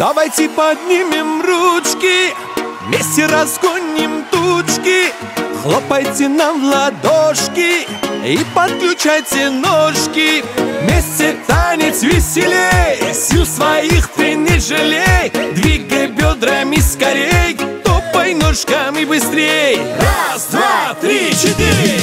Давайте поднимем ручки, вместе разгоним тучки. Хлопайте нам в ладошки и подключайте ножки. Вместе танец веселей, сил своих ты не жалей. Двигай бедрами скорей, топай ножками быстрей. Раз, два, три, четыре.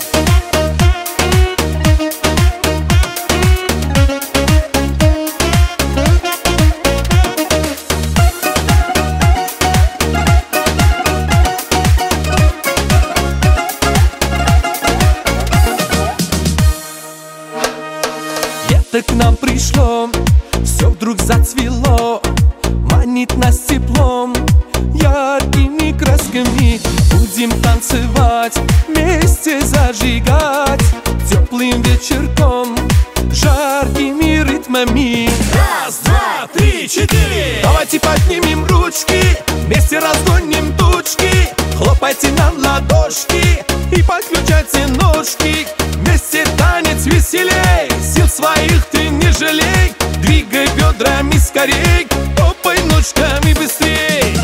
К нам пришло, все вдруг зацвело, манит нас теплом, яркими красками. Будем танцевать, вместе зажигать, теплым вечерком, жаркими ритмами. Раз, два, три, четыре. Давайте поднимем ручки, вместе разгоним тучки. Хлопайте нам ладошки и подключайте ножки. Вместе танец веселей, сил своих ты не жалей. Двигай бедрами скорей, топай ножками быстрей.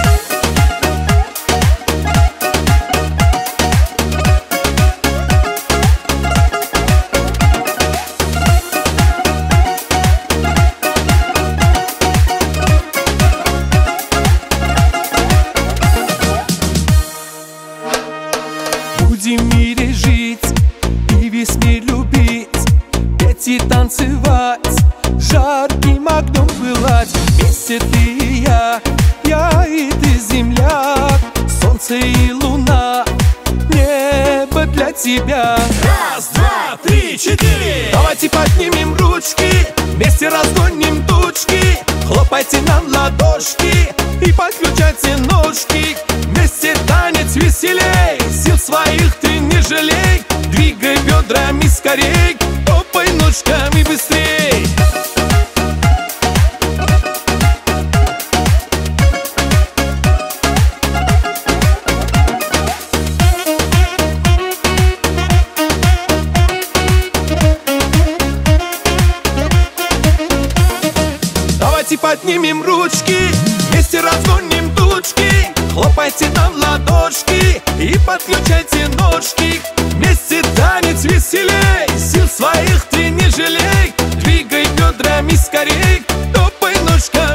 Будем в мире жить и весь мир любить, петь и танцевать, жарким огнем пылать. Вместе ты и я и ты, земля, солнце и луна, небо для тебя. Раз, два, три, четыре. Давайте поднимем ручки, вместе разгоним тучки. Хлопайте нам в ладошки и подключайте ножки. Вместе танец веселей, сил своих ты не жалей. Двигай бедрами скорей, топай ножками быстрей. Давайте поднимем ручки, вместе разгоним тучки. Хлопайте нам в ладошки и подключайте ножки. Вместе танец веселей, сил своих ты не жалей. Двигай бедрами скорей, топай ножками.